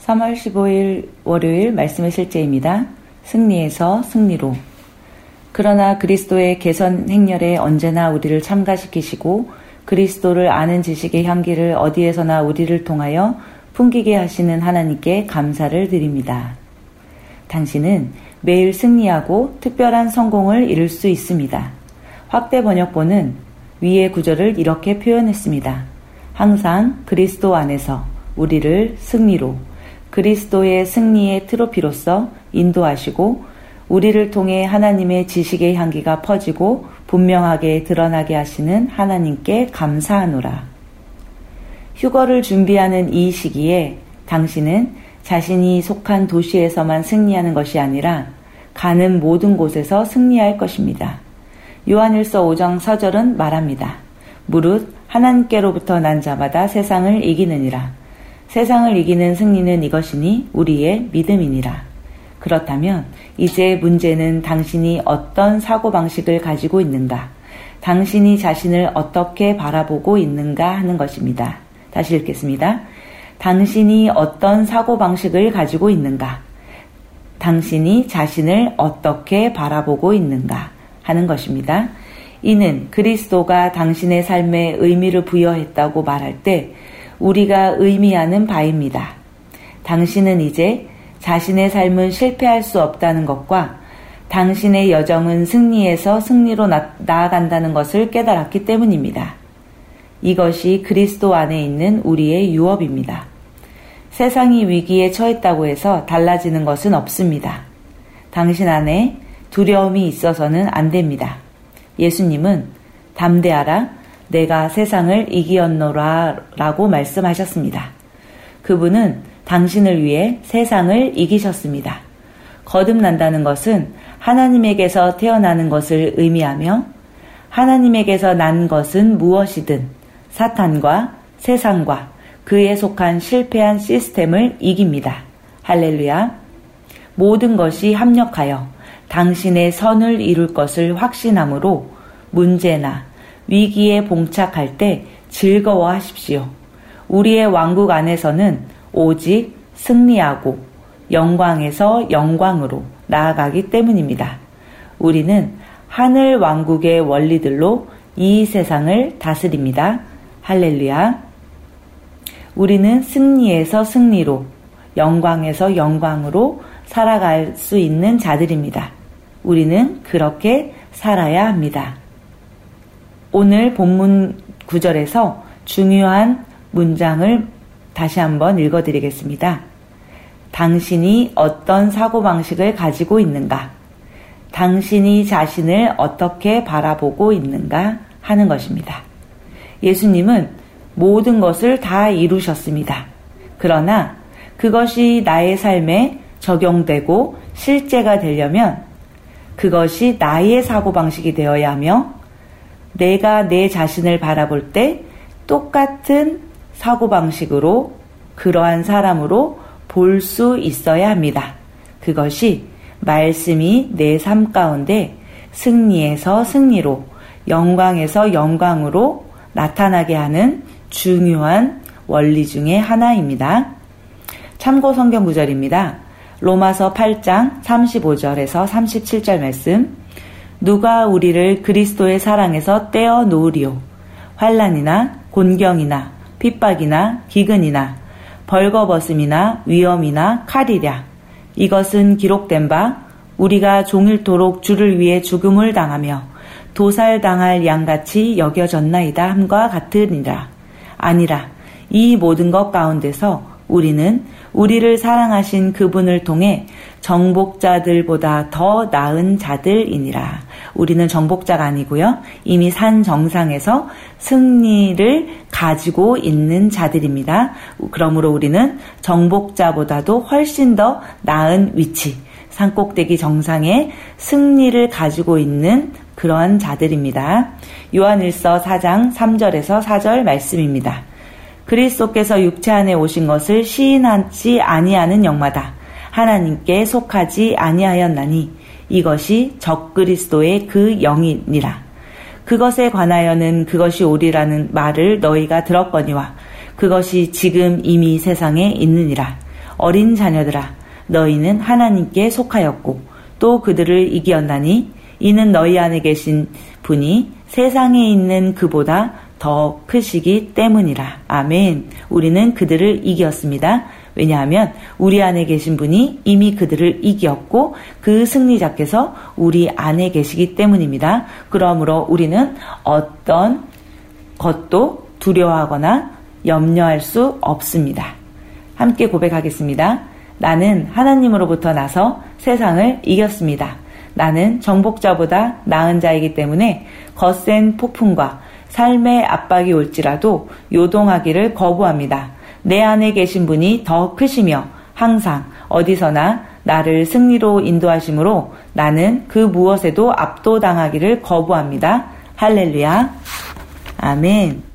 3월 15일 월요일 말씀의 실제입니다. 승리에서 승리로. 그러나 그리스도의 개선 행렬에 언제나 우리를 참가시키시고 그리스도를 아는 지식의 향기를 어디에서나 우리를 통하여 풍기게 하시는 하나님께 감사를 드립니다. 당신은 매일 승리하고 특별한 성공을 이룰 수 있습니다. 확대 번역본은 위의 구절을 이렇게 표현했습니다. 항상 그리스도 안에서 우리를 승리로, 그리스도의 승리의 트로피로서 인도하시고 우리를 통해 하나님의 지식의 향기가 퍼지고 분명하게 드러나게 하시는 하나님께 감사하노라. 휴거를 준비하는 이 시기에 당신은 자신이 속한 도시에서만 승리하는 것이 아니라 가는 모든 곳에서 승리할 것입니다. 요한일서 5장 4절은 말합니다. 무릇 하나님께로부터 난 자마다 세상을 이기느니라. 세상을 이기는 승리는 이것이니 우리의 믿음이니라. 그렇다면 이제 문제는 당신이 어떤 사고방식을 가지고 있는가, 당신이 자신을 어떻게 바라보고 있는가 하는 것입니다. 다시 읽겠습니다. 당신이 어떤 사고방식을 가지고 있는가, 당신이 자신을 어떻게 바라보고 있는가 하는 것입니다. 이는 그리스도가 당신의 삶에 의미를 부여했다고 말할 때 우리가 의미하는 바입니다. 당신은 이제 자신의 삶은 실패할 수 없다는 것과 당신의 여정은 승리에서 승리로 나아간다는 것을 깨달았기 때문입니다. 이것이 그리스도 안에 있는 우리의 유업입니다. 세상이 위기에 처했다고 해서 달라지는 것은 없습니다. 당신 안에 두려움이 있어서는 안 됩니다. 예수님은 담대하라, 내가 세상을 이기었노라 라고 말씀하셨습니다. 그분은 당신을 위해 세상을 이기셨습니다. 거듭난다는 것은 하나님에게서 태어나는 것을 의미하며 하나님에게서 난 것은 무엇이든 사탄과 세상과 그에 속한 실패한 시스템을 이깁니다. 할렐루야. 모든 것이 합력하여 당신의 선을 이룰 것을 확신함으로 문제나 위기에 봉착할 때 즐거워하십시오. 우리의 왕국 안에서는 오직 승리하고 영광에서 영광으로 나아가기 때문입니다. 우리는 하늘 왕국의 원리들로 이 세상을 다스립니다. 할렐루야. 우리는 승리에서 승리로, 영광에서 영광으로 살아갈 수 있는 자들입니다. 우리는 그렇게 살아야 합니다. 오늘 본문 구절에서 중요한 문장을 다시 한번 읽어드리겠습니다. 당신이 어떤 사고방식을 가지고 있는가? 당신이 자신을 어떻게 바라보고 있는가? 하는 것입니다. 예수님은 모든 것을 다 이루셨습니다. 그러나 그것이 나의 삶에 적용되고 실제가 되려면 그것이 나의 사고방식이 되어야 하며 내가 내 자신을 바라볼 때 똑같은 사고방식으로 그러한 사람으로 볼 수 있어야 합니다. 그것이 말씀이 내 삶 가운데 승리에서 승리로, 영광에서 영광으로 나타나게 하는 중요한 원리 중에 하나입니다. 참고 성경 구절입니다. 로마서 8장 35절에서 37절 말씀. 누가 우리를 그리스도의 사랑에서 떼어 놓으리요. 환난이나 곤경이나 핍박이나 기근이나 벌거벗음이나 위험이나 칼이랴. 이것은 기록된 바 우리가 종일토록 주를 위해 죽음을 당하며 도살당할 양같이 여겨졌나이다 함과 같으니라. 아니라 이 모든 것 가운데서 우리는 우리를 사랑하신 그분을 통해 정복자들보다 더 나은 자들이니라. 우리는 정복자가 아니고요. 이미 산 정상에서 승리를 가지고 있는 자들입니다. 그러므로 우리는 정복자보다도 훨씬 더 나은 위치, 산꼭대기 정상에 승리를 가지고 있는 그러한 자들입니다. 요한일서 4장 3절에서 4절 말씀입니다. 그리스도께서 육체 안에 오신 것을 시인하지 아니하는 영마다 하나님께 속하지 아니하였나니 이것이 적그리스도의 그 영이니라. 그것에 관하여는 그것이 오리라는 말을 너희가 들었거니와 그것이 지금 이미 세상에 있느니라. 어린 자녀들아, 너희는 하나님께 속하였고 또 그들을 이기었나니 이는 너희 안에 계신 분이 세상에 있는 그보다 더 크시기 때문이라. 아멘. 우리는 그들을 이겼습니다. 왜냐하면 우리 안에 계신 분이 이미 그들을 이겼고 그 승리자께서 우리 안에 계시기 때문입니다. 그러므로 우리는 어떤 것도 두려워하거나 염려할 수 없습니다. 함께 고백하겠습니다. 나는 하나님으로부터 나서 세상을 이겼습니다. 나는 정복자보다 나은 자이기 때문에 거센 폭풍과 삶의 압박이 올지라도 요동하기를 거부합니다. 내 안에 계신 분이 더 크시며 항상 어디서나 나를 승리로 인도하심으로 나는 그 무엇에도 압도당하기를 거부합니다. 할렐루야. 아멘.